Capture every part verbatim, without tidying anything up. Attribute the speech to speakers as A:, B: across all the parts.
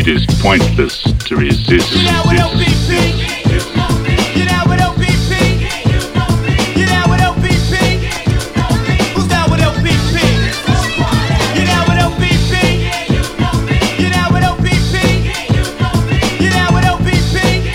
A: is pointless to resist.
B: You down with O P P? You down with O P P? You down with O P P? Who's down with O P P? You down with O P P? You down with O P P? You down with O P P?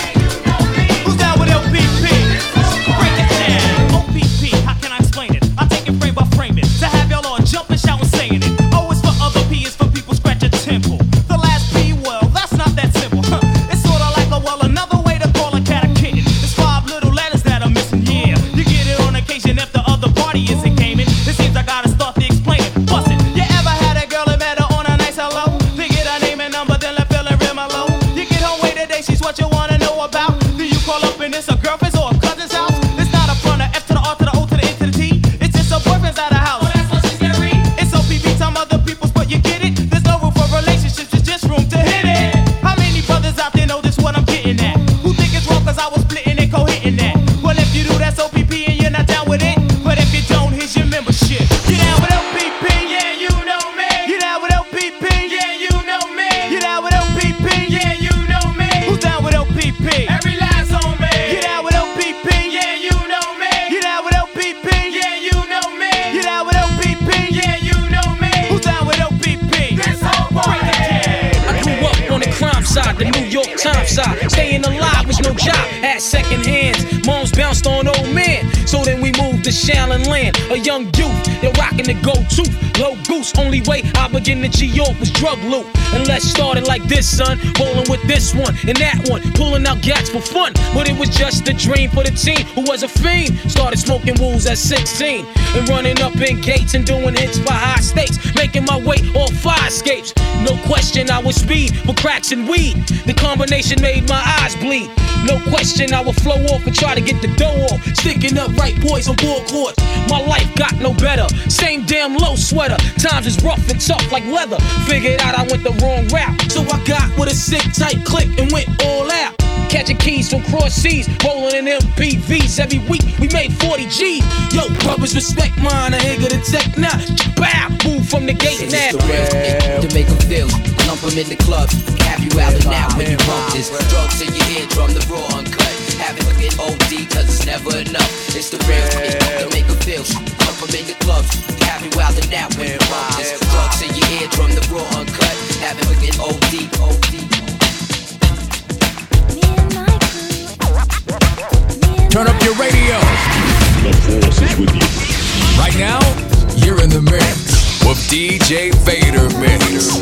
B: Who's down with O P P? Break it down. O P P, how can I explain it? I take it frame by frame it. To have y'all all jumping, shouting, saying it. O is for other, P is for people scratch a temple. The last P, well, that's not that simple. Huh. It's sorta like a well, another way to call a cat a kitten. It's five little letters that are missing, yeah. You get it on occasion if the other party isn't gaming. It seems I gotta start to explain it. Bust it. You ever had a girl that met her on a nice hello? They get her name and number, then let feeling real mellow. You get home way today, she's what you wanna know about. Do you call up and it's a girlfriend's or a cousin's house? It's not a front, a F to the R to the O to the N to the T. It's just a boyfriend's out of house. Oh, that's what she's gonna read. It's O P P, time other people's, but you get it. There's no room for relationships, it's just room to hit it. How many brothers out there know this what I'm getting at? Who think it's wrong cause I was splitting and co-hitting that? Well, if you do, that's O P P and you're not down with it. But if you don't, here's your membership. You down with O P P? Yeah, you know me. You down with O P P? Yeah, you know me. You down with O P P? Yeah, you know me. Who's down with O P P? Every last on me. You down with O P P? Yeah, you know me. You down with O P P? Yeah, you know me. You down with O P P? Yeah, you know me. Who's down with O P P? This whole party.
C: I grew up on the crime side, the New York Times side. Staying alive was no job, had second hands. Moms bounced on old men, so then we moved to Shaolin Land. A young youth, they're rocking the go-to. Low goose, only way I began to G-York was drug loot. And let's start it like this, son. Rolling with this one and that one, pulling out gats for fun. But it was just a dream for the teen who was a fiend. Started smoking wools at sixteen and running up in gates and doing hits for high stakes. Making my way off fire escapes. No question I was speed for cracks and weed. The combination made my eyes bleed. No question I would flow off and try to get the dough off. Sticking up right boys on board courts. My life got no better. Same damn low sweater. Times is rough and tough like leather. Figured out I went the wrong route. So I got with a sick tight click and went all out. Catching keys from cross seas, rolling in M P Vs. Every week we made forty G's. Yo, brothers, respect mine. I ain't gonna take now. Bow, move from the gate now.
D: It's the real to make them feel. Lump them in the club. Have you out and out when you bump this. Drugs in your eardrum, the raw uncut. Have it looking O D cause it's never enough. It's the real to make them feel. Lump them in the club. Have you out and out when you bump this. Drugs in your eardrum, the raw uncut. Have it looking O D, O D.
E: Turn up your radio.
A: The force is with you.
E: Right now, you're in the mix with D J Vader Mix.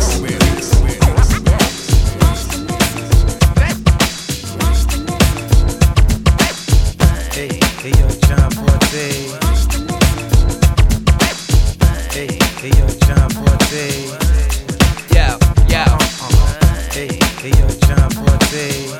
F: Hey, hey yo, John Forte. Hey, hey yo, John Forte.
D: Yo, yo.
F: Hey, hey yo, John Forte.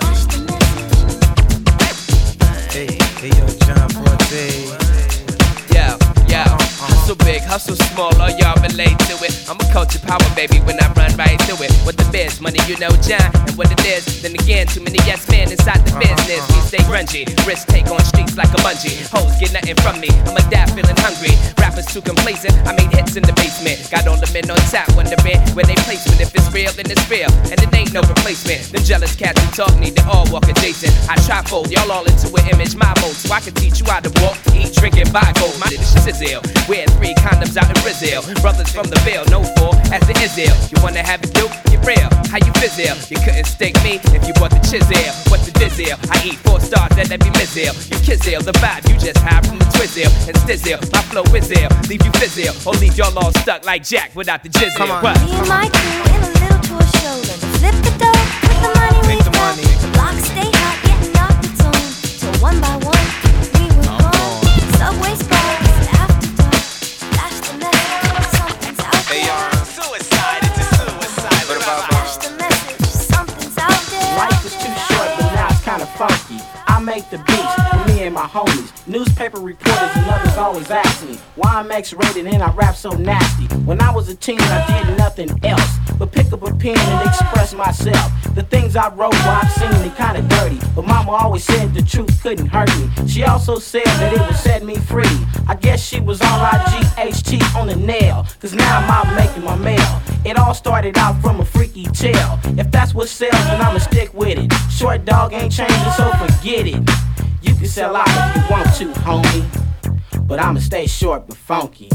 F: Hey, hey yo, John Forte.
D: Yo, yo. Hustle big, hustle small, all y'all relate to it. I'm a culture power baby when I run right through it. What the biz, money you know John, and what it is. Then again, too many yes men inside the business. We stay grungy, risk take on streets like a bungee. Hoes get nothing from me, I'm a dad feeling hungry. Rappers too complacent, I made hits in the basement. Got all the men on tap, wondering where they placement. If it's real, then it's real, and it ain't no replacement. Them jealous cats who talk need to all walk adjacent. I trifold, y'all all into an image, my mode. So I can teach you how to walk, eat, drink, and buy gold. My shit is ill. Wear three condoms out in Brazil. Brothers from the Ville, no four, as the Israel. You wanna have it do? Get real. How you fizz-ill? You couldn't stick me if you bought the chisel. What's the dizzle? I eat four stars at every mizzle. You kizzle, the vibe you just have from the twizzle. And stizzle, my flow is ill. Leave you fizzle, or leave y'all all stuck like Jack without the jizzle.
F: Come on.
D: What?
G: Me and my crew in a little tour show. Let's flip the dough with the money
F: Make
G: we
F: the
G: got.
F: money.
G: The blocks stay hot, getting off the tone. So one by one, we were gone. Subway spots, after dark. Flash the message, something's out there.
F: Hey y'all, suicide, it's a suicide. What about
G: Flash the message, something's out there.
H: Life is too short, but now it's kinda funky. I make the beats with me and my my homies. Newspaper reporters and others always ask me why I'm X-rated and I rap so nasty. When I was a teen, I did nothing else but pick up a pen and express myself. The things I wrote, well, I've seen they kinda dirty, but mama always said the truth couldn't hurt me. She also said that it would set me free. I guess she was on I G H T on the nail, cause now I'm out making my mail. It all started out from a freaky tale. If that's what sells, then I'ma stick with it. Short dog ain't changing, so forget it. You can sell out if you want to, homie, but I'ma stay short but funky.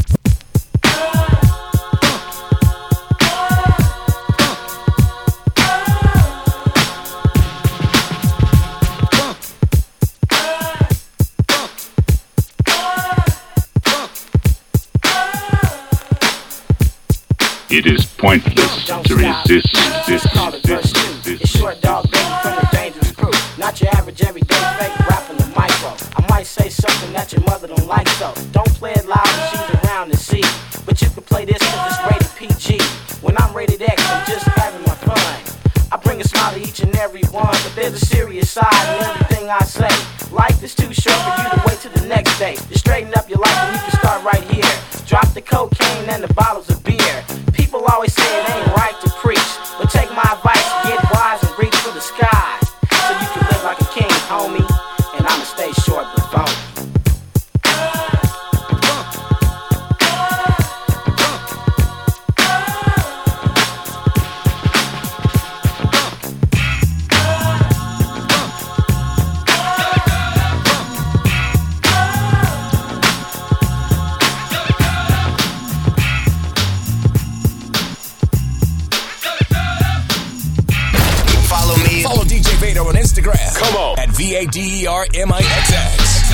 A: It is pointless to resist.
H: Just call it verse two. It's Short Dog Baby from the Dangerous Crew. Not your average everyday fake rapping the micro. I might say something that your mother don't like, so don't play it loud when she's around to see. But you can play this cause it's rated P G. When I'm rated X, I'm just having my fun. I bring a smile to each and every one, but there's a serious side in everything I say. Life is too short for you to wait till the next day. To straighten up your life and you can start right here. Drop the cocaine and the bottles of beer. People always say it ain't right to preach, but take my advice, get wise and reach for the sky, so you can live like a king, homie, and I'ma stay short but funky.
E: On Instagram, come on, at V A D E R M I X X.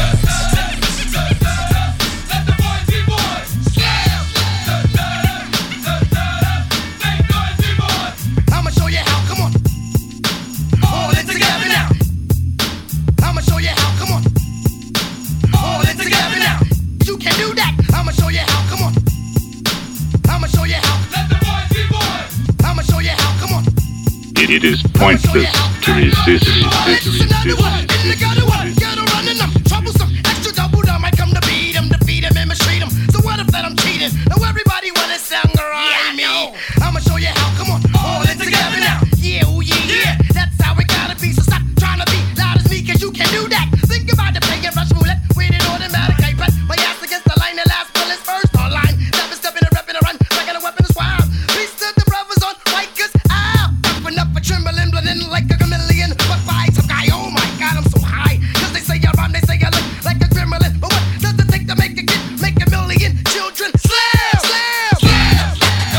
B: I'ma show you how, come on. Hold it together now. I'ma show you how, come on. Hold it together now. You can do that. I'ma show you how, come on. I'ma show you how. Let the boys be boys. I'ma show you how, come on.
A: It, it is pointless to resist.
B: It's another one, in the gutter one, get running them, troublesome, extra double dumb. I come to beat them, defeat them, and mistreat them. So what if that I'm cheating? Now everybody wanna sound right me. I'ma show you how, come on, hold it together now. Yeah, oh yeah, yeah, that's how it gotta be. So stop trying to be loud as me, cause you can do that. Think about the playing rush roulette with an automatic iPad. My ass against the line, the last bullet's first online. Never stepping and repping and run, like a weapon is wild. Peace to the brothers on Rikers Isle. Open up a trembling, blending like a chameleon. But by some guy, oh my god, I'm so high. Cause they say I rhyme, they say I look like a gremlin. But what does it take to make a kid, make a million children? Slam! Slam! Slam!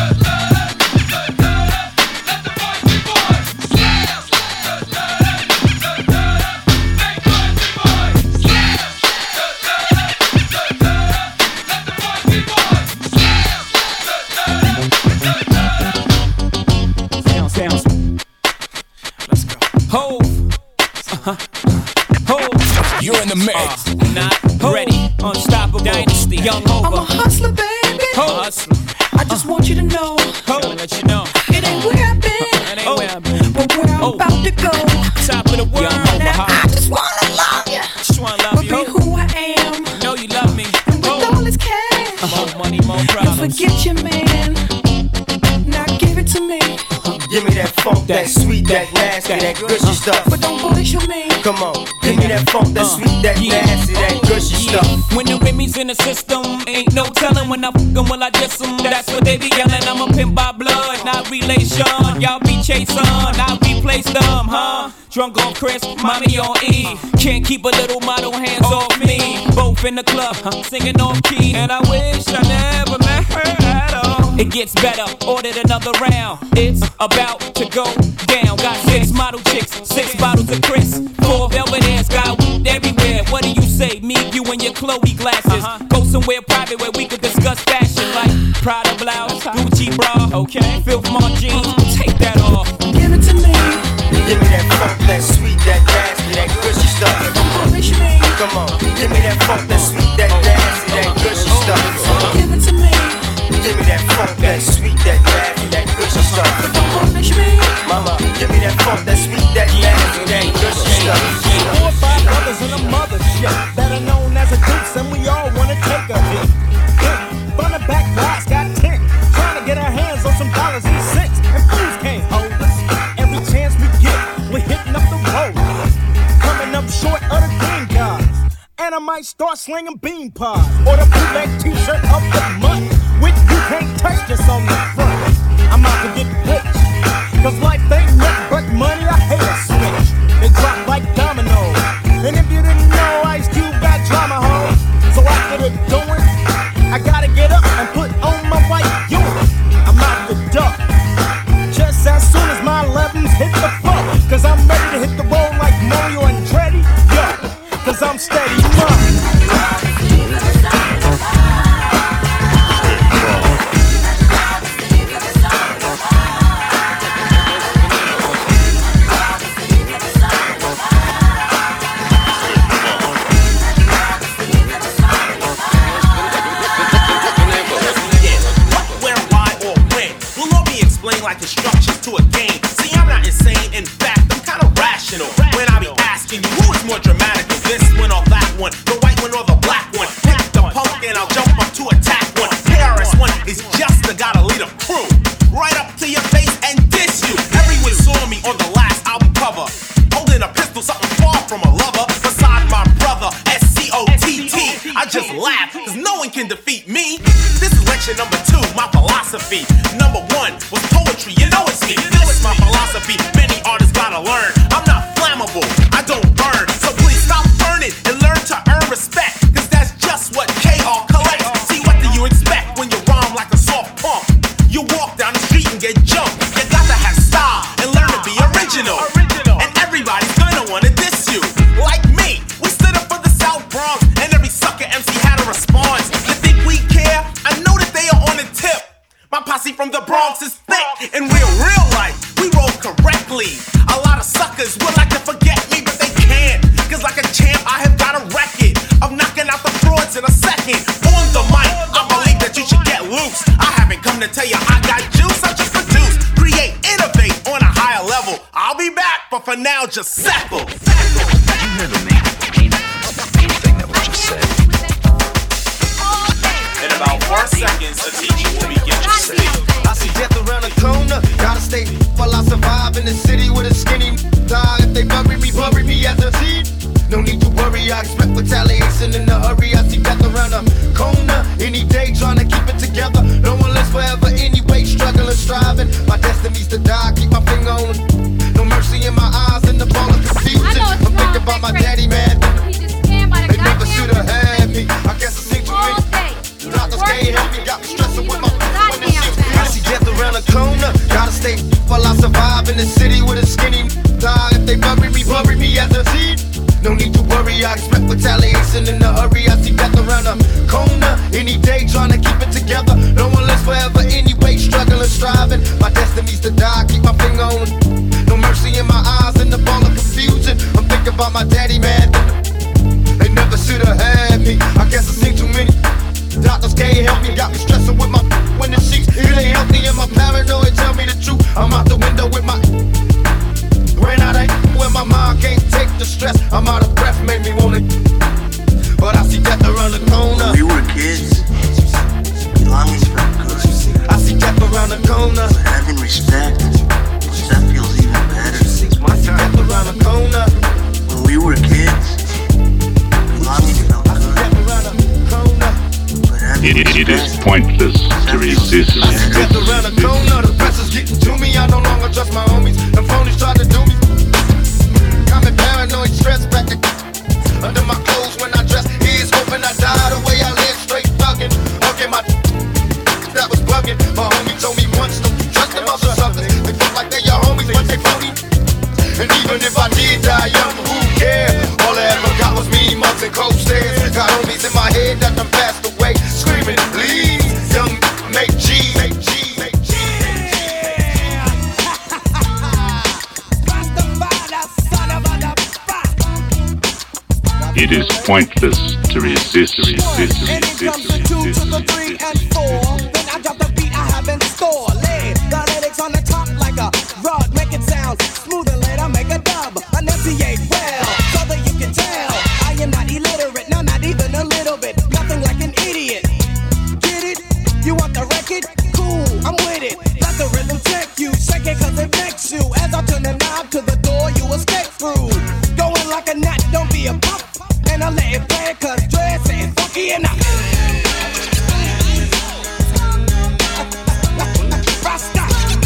B: Let the boys be boys. Slam! Let the boys be boys. Slam! Let the boys be boys.
C: Sound, sounds. Let's go. Hove. Uh-huh. Hove.
E: You're in the mix.
C: Uh, not Hove. Ready. Unstoppable. Dynasty. Young Hova.
I: I'm a hustler, baby.
C: Hove. Hustler.
I: I just want you to know.
C: Hove. Gonna let you know.
I: It ain't where I've been.
C: It ain't where I've been.
I: But where I'm
C: Oh.
I: about to go.
C: Top of the world.
I: Now I just wanna love you.
C: Just wanna love
I: But
C: you.
I: be who I am.
C: Know you love me.
I: And with
C: Hove.
I: all this cash.
C: More money, more
I: Don't
C: problems.
I: forget your man. Now give it to me.
F: Give me that funk, that sweet, that nasty, that gushy stuff.
I: But don't bullshit me.
F: Come on, give me that funk, that sweet, that nasty, that gushy stuff.
C: When the Remy's in the system, ain't no telling when I fuck 'em, will I diss 'em. That's what they be yelling. I'm a pimp by blood, not relation. Y'all be chasing, I replace them, huh? Drunk on Chris, mommy on E. Can't keep a little model hands off me. Both in the club, singing off key. And I wish I never met her at all. It gets better, ordered another round. It's about to go down. Got six model chicks, six bottles of Chris, four velvet ass, got weed everywhere. What do you say? Me, you, and your Chloe glasses. Uh-huh. Go somewhere private where we could discuss fashion, like Prada blouse, Gucci bra, okay, Filth Mark jeans. Take that off.
I: Give it to me.
F: Give me that funk, that sweet, that nasty, that gushy stuff.
I: Punish me.
F: Come on, give me that funk, that sweet, that nasty, that gushy stuff.
I: Give it to me.
F: Give me that funk, that sweet, that nasty, that gushy stuff.
I: Don't punish me.
F: Mama, give me that funk, that sweet, that nasty, that gushy stuff.
J: Four or five brothers and a mother, shit. Better dollars and cents, and fools can't hold us. Every chance we get, we're hitting up the road. Coming up short of the green guys. And I might start slinging bean pies. Or the bootleg t-shirt of the month with you can't touch this on the front. I'm out to get rich, cause life ain't nothing but money. I hate a switch. They drop like dominoes. And if you didn't know, Ice Cube got drama, ho. So after the doing, I gotta get up and put on my white unit. I'm out the duck. Just as soon as my elevens hit the floor. Cause I'm ready to hit the road like Mario Andretti. Yeah, cause I'm steady money.
K: Like instructions to a game. See, I'm not insane, in fact, I'm kind of rational. When I be asking you, who is more dramatic, this one or that one, the white one or the black one? Pick the punk and I'll jump up to attack one. K R S One is just the guy to lead a crew. Right up to your face and diss you. Everyone saw me on the last album cover, holding a pistol, something far from a lover. Beside my brother, S C O T T. I just laugh, cause no one can defeat me. This is lecture number two, my philosophy. Number one was poetry, you know it's me. This is my philosophy, many artists gotta learn. I'm not flammable, I don't burn. So please stop burning and learn to earn respect. Cause that's just what K R collects. See, what do you expect when you rhyme like a soft punk? You walk down the street and get jumped. You got to have style and learn to be original. And everybody's gonna wanna diss you. Like me, we stood up for the South Bronx, and every sucker M C had a response. You think we care? I know that they are on the tip. My posse from the Bronx is thick. In real, real life, we roll correctly. A lot of suckers would like to forget me, but they can't. Cause like a champ, I have got a record of knocking out the frauds in a second. On the mic, I believe that you should get loose. I haven't come to tell you I got juice, I just produce. Create, innovate on a higher level. I'll be back, but for now, just settle.
L: You hear the main, main, main thing that was just said.
K: In about four seconds, a teacher will begin to speak.
M: I see death around the corner. Gotta stay while I survive in the city with a skinny die. If they bury me, bury me as a seed. No need to worry, I expect retaliation in a hurry. I see death around the corner. Any day trying to keep it together. No one lives forever anyway, struggling, striving. My destiny's to die, keep my finger on. No mercy in my eyes and the ball of confusion. I'm thinking about my daddy, man. They never should have had me. I guess I see too many. Doctors can't help me, got me stressing with my when the shit. I see death around the corner. Gotta stay while I survive in the city with a skinny die. If they bury me, bury me as a seed. No need to worry, I expect retaliation in a hurry. I see death around the corner. Any day trying to keep it together. No one lives forever anyway, struggling, striving. My destiny's to die, keep my finger on. No mercy in my eyes and the ball of confusion. I'm thinking about my daddy, man. They never should have had me. I guess I seen too many. Doctors can't help me, got me stressing with my when the sheets. It ain't healthy and my paranoid tell me the truth. I'm out the window with my ran out of where my mind can't take the stress. I'm out of breath, made me wanna. But I see death around the corner.
N: We were kids. Belongings felt good.
M: I see death around the corner.
N: But having respect, that feels even better.
M: I see death around the corner.
N: When we were kids, belongings felt good. I see death around the corner.
A: It, it is pointless to resist.
M: I see death around the corner. The pressure's getting to me. I no longer trust my homies. The phonies try to do me. I'm in paranoid stress back to under my clothes when I dress. Here's hoping I die the way I live, straight thugging. Okay, my that was bugging. My homie told me once, don't you trust them other suckers. They feel like they your homies, but they phony. And even if I did die young, who cares? All I ever got was me, months and cold stairs. Got homies in my head that done passed away, screaming, please, young, make G, make G, make G.
A: It is pointless to resist, resist, resist,
B: And it comes to two to the three and four. Then I drop the beat I have in store. Lay the lyrics on the top like a rod, make it sound smooth and later make a dub. Enunciate well, so that you can tell I am not illiterate, no, not even a little bit. Nothing like an idiot. Get it? You want the record? Cool, I'm with it. Let the rhythm take you, shake it cause it makes you. As I turn the knob to the door, you escape through. Going like a knot, don't be a pop. And I let it play cause Dre said funky enough. Rasta.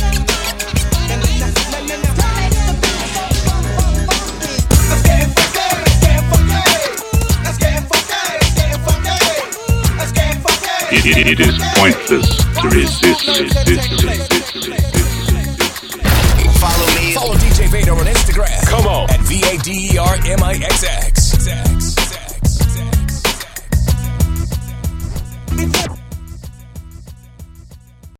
B: Let's get funky, let's get funky. Let's get funky, let's get funky. Let's get funky.
A: It, it, it is pointless to resist, resist, resist, resist.
E: Follow me. Follow D J Vader on Instagram. Come on. At V A D E R M I X X.